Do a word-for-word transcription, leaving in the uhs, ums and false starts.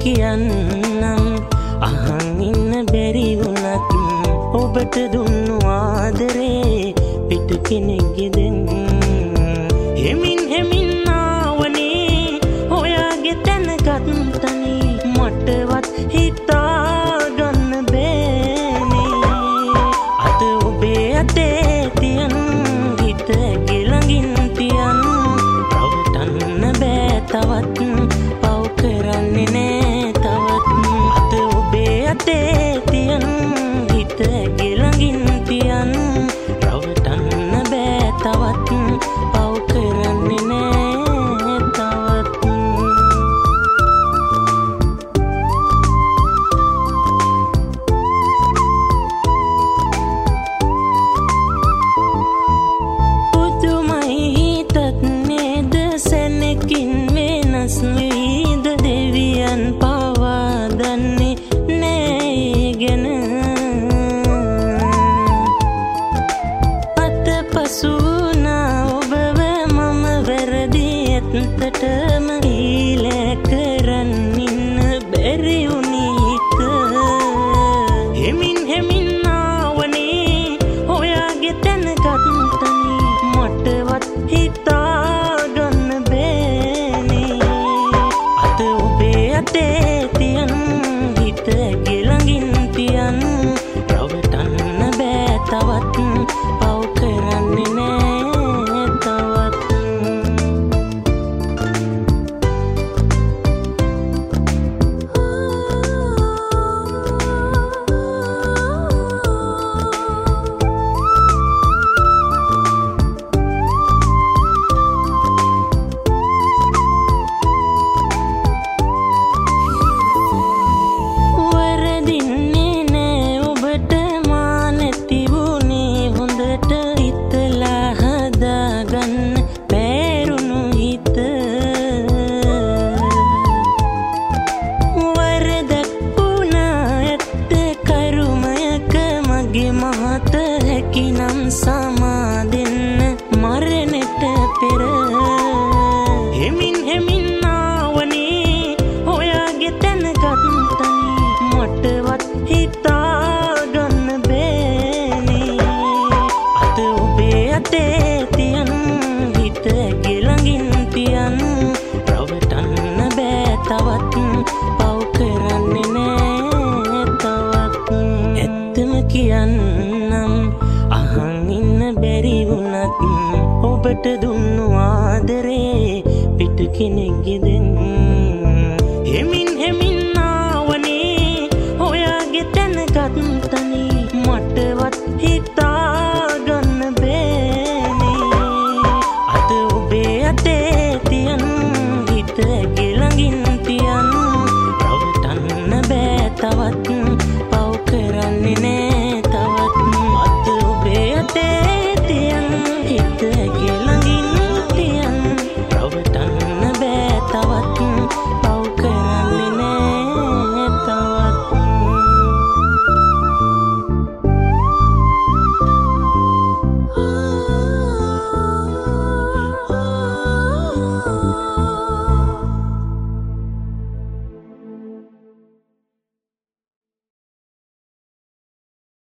කියන්නම් අහන් ඉන්න බැරි වුණත් ඔබට දුන්නු ආදරේ පිටු කෙනෙක්ගේ දෙන්න හෙමින් හෙමින් ආවනේ ඔයාගේ තැනගත් තනි මටවත් හිතා ගන්න බෑනේ අද ඔබේ අතේ තියන් හිත ගෙලඟින් තියන් රවටන්න බෑ තවත් පව් කරන්නේ නෑ තවත් අද ඔබේ අතේ තියන් හිත ගෙලඟින් තියන් රවටන්න බෑ තවත් පව් කරන්නේ නෑ තවත් පුදුමයි හිතත් නේද සැනකින් වෙනස් වීද දෙවියන් පවා දන්නේ නෑ ගැන අතපසුනා ඔබව මම වැරදි ඇත්තටම ඊලෑ කරන්න ඉන්න බැරි වුණේ හිත හෙමින් හෙමින් ආවනේ ඔයාගේ තැනගත් තනි මටවත් හිතා ගන්න බෑනේ අද ඔබේ අතේ තියන් හිත ගෙලඟින් තියන් රවටන්න බෑ තවත් පව් කරන්නේ නෑ තවත් වරදින්නේ නෑ ඔබට මා නැති වුණේ හොඳට හිතලා හදාගන්න බැරුණු හිත වරදක් වුණා ඇත්ත කරුමයක මගේ මහත හැකිනම් සමා දෙන්න මරණට පෙර හෙමින් හෙමින් ආවනේ ඔයාගේ තැනගත් තනි මටවත් හිතා ගන්න බෑනේ අද ඔබේ අතේ තියන් හිත ගෙලඟින් තියන් රවටන්න බෑ තවත් පව් කරන්නේ නෑ තවත් ඇත්තම කියන්නම් අහන් ඉන්න බැරි වුණත් ඔබට දුන්නු ආදරේ පිටු කෙනෙක්ගේ දෙන්න